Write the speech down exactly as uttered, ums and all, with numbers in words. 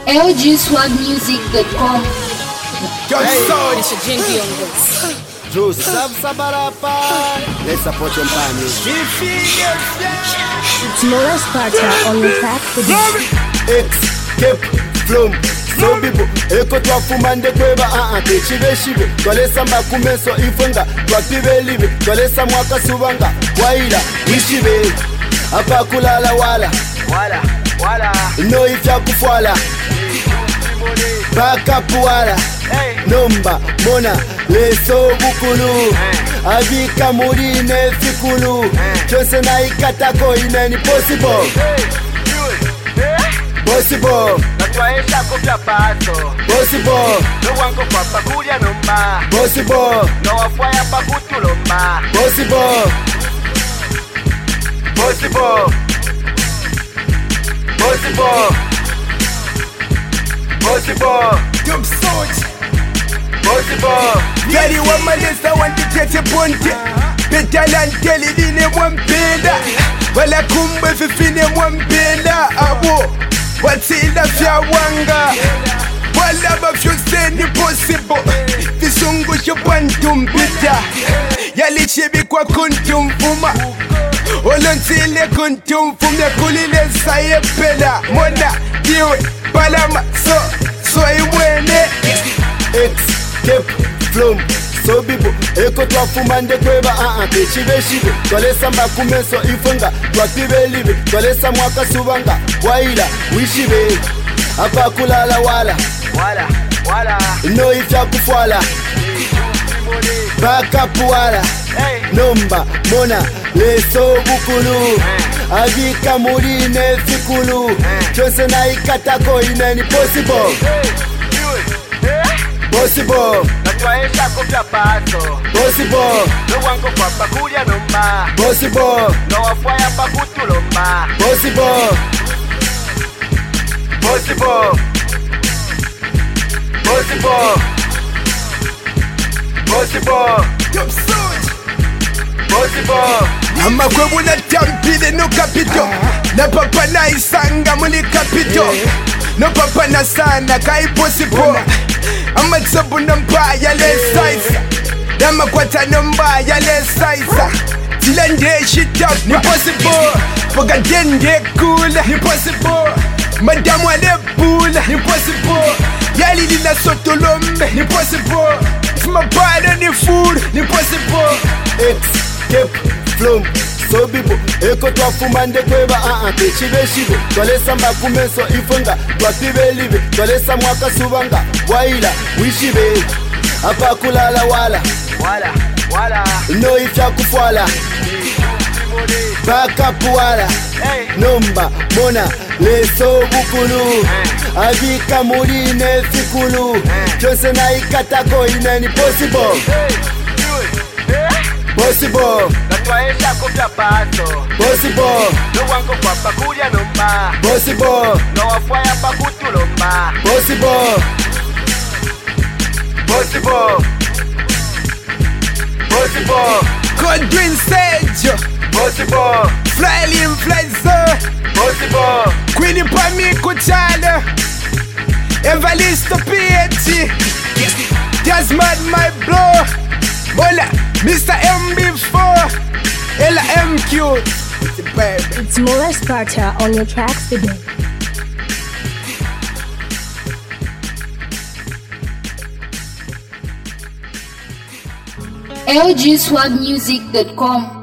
L G swag music dot com. It's a jinky on this. Juice, Sab Sabarapa. Let's support your family. It's Mola Sparta on the track today. X, Kep, Flum, So Bibo, Eko Twafumande Kweba, ah, Techive Shibe, Tolesa Makumeso Ifunga, Twapive Live, Tolesa Mwaka Subanga, Waila, Ishibe, Apakulala Wala, Wala, wala, No Ifya Kufwala, Baka Puala, Nomba, Mona, Leso Bukulu, Abika Murine Fikulu, Jose na Ikatako ineni possible, possible, Natwaesha kupya paso, possible, no wanko kwa pakulia nomba, possible, no wafwaya pakutu lomba, possible, possible, possible, possible, Dub Sword. possible, Gary Wamalesa want to get a ponte. Better than tell it in a one peda. Well, I come with a fin in one peda. Abo, what's in the Fiawanga? Well, I'm if you say the possible. The song was your bantum bitter. Yalichibi kwa kuntum fuma. Olontile kuntum fum ya kulile saye peda. Mona, diwe, palama, so, so iwene. X, Kep, Flum, So Bibo, Eko Twafumande Kweba, ah, Techive Shibe, Tolesa Makumeso Ifunga, Twapive Live, Tolesa Mwaka Subanga, Waila, Wishibe, Apakulala Wala, wala, wala, No Ifya Kufwala, Baka Puala, hey, Nomba, Mona, Leso Bukulu, Abika Murine Fikulu, Jose na Ikatako ineni possible, possible, natwaesha kupya paso, possible, no wanko kwa pakulia nomba, possible, no wafwaya pakutu lomba, possible, possible, possible, possible, Dub Sword. possible, Amakwebu na tampile no kapito. Na papa na isanga muli kapito. No papa na sana kai possible. Amatsabu na mbaya le size. Na makwata na mbaya le size. Tilande shit up ni possible. Foga dende cool ni possible. Madame wale pool ni possible. Yali lila sotolombe ni possible. Sma bada ni food ni possible. X, Kep, Flum, So Bibo, Eko Twafumande Kweba, ah, Techive Shibe, Tolesa Makumeso Ifunga, Twapive Live, Tolesa Mwaka Subanga, Waila, Wishibe, Apakulala Wala, wala, wala, No Ifya Kufwala, Baka Puala, hey, Nomba, Mona, Leso Bukulu, Abika Murine Fikulu, Jose na Ikatako ineni possible, possible, natwaesha kupya paso, possible, no wanko kwa pakulia nomba, possible, no wafwaya pakutu lomba, possible, possible, possible, Godwin Sage. possible, Fly influencer. possible, Queenie Pami Kuchala. Evalisto P H. Just mad my bro. Mola, Mister M B four. Ella M Q. It's a baby. It's Mola Sparta on your tracks today. L G swag music dot com.